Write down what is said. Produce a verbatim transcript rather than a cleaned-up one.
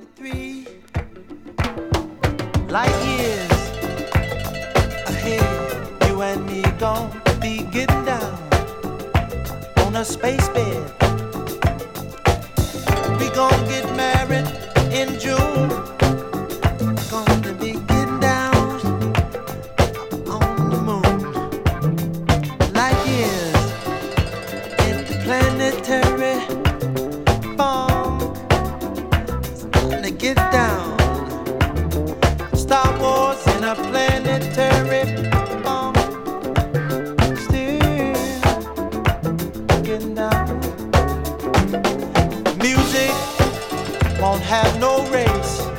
three light years ahead. You and me gon' be getting down on a space bed. We gon' get married in June. Gonna be getting down on the moon. Light years interplanetary bomb. Gonna get down. Star Wars in a planetary bomb. Still getting down. Music won't have no race.